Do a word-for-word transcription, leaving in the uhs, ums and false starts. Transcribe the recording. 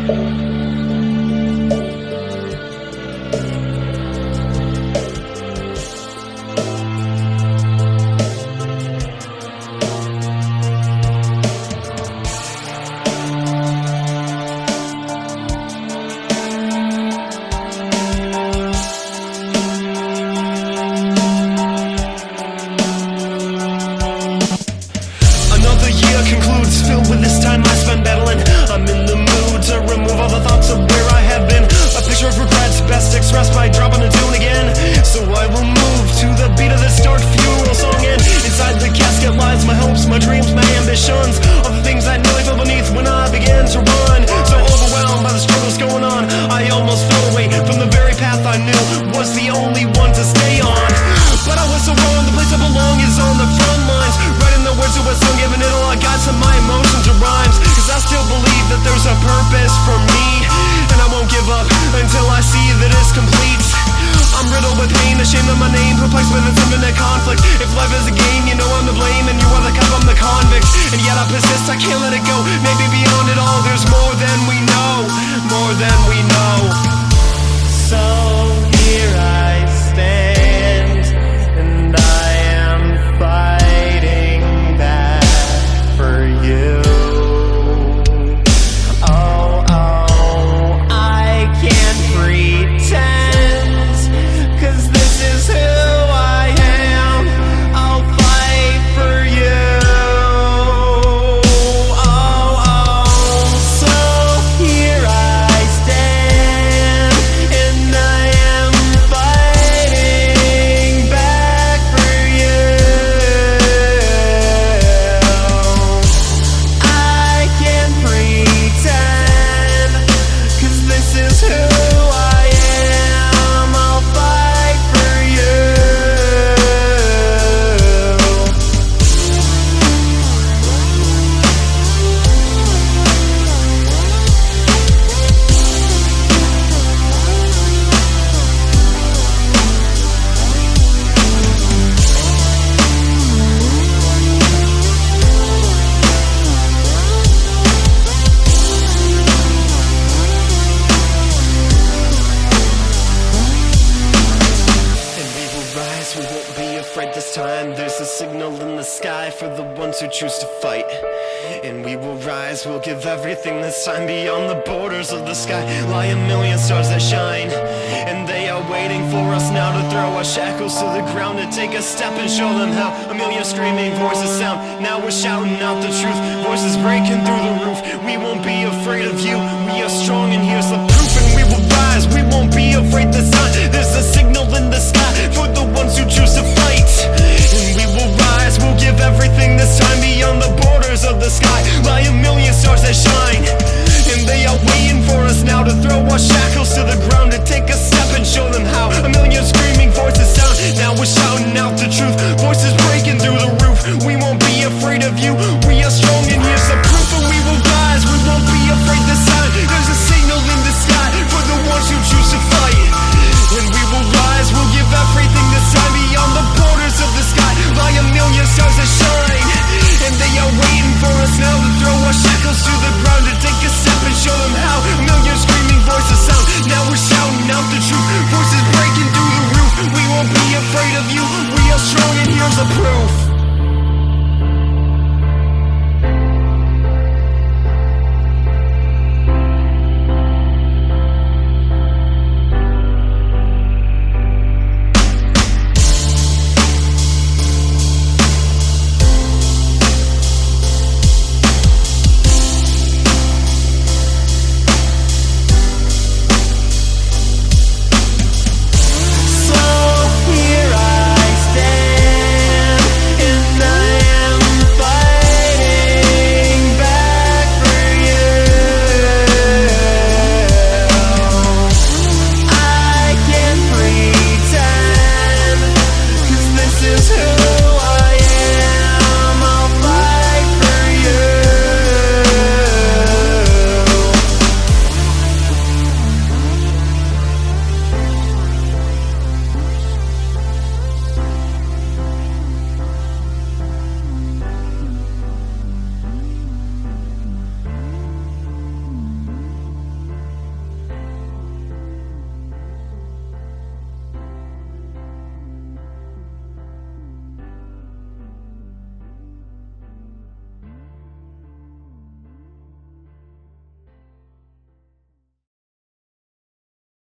Another year concludes, filled with this time I spent battling. I'm in the mood to remove all the thoughts of where I have been. A picture of regrets best expressed by dropping a tune again. So I will move to the beat of this dark funeral song, and inside the casket lies my hopes, my dreams, my ambitions, all the things that nearly fell beneath when I began to run. So overwhelmed by the struggles going on, I almost fell away from the very path I knew was the only one to stay on. But I was so wrong, the place I belong is on the front lines, writing the words to a song, giving it all I got to my emotions or rhymes. Cause I still believe that there's a purpose for me, and I won't give up until I see that it's complete. I'm riddled with pain, ashamed of my name, perplexed with its infinite conflict. If life is a game, you know I'm to blame, and you are the cop, I'm the convict. And yet I persist, I can't let it go. Maybe beyond it all there's more than we know, more than we know. So here I stand, and I am fighting back for you. Oh, oh, I can't pretend, 'cause this is who I am. I'll fight for you. Oh, oh, so here I stand, and I am fighting back for you. I can't pretend, 'cause this is who I am. I'll fight for you. And we will rise, we won't be afraid this time. There's a signal in the sky for the ones who choose to fight. And we will rise, we'll give everything this time. Beyond the borders of the sky lie a million stars that shine, and they are waiting for us now to throw our shackles to the ground, to take a step and show them how. A million screaming voices sound, now we're shouting out the truth, voices breaking through the roof. We won't be afraid of you, we are strong and here's the proof. And we will rise, we won't be afraid this time. There's a signal in the sky for the ones who choose to fight. And we will rise, we'll give everything this time. Beyond the borders of the sky lie a million stars that shine, and they are waiting for us now to throw our shackles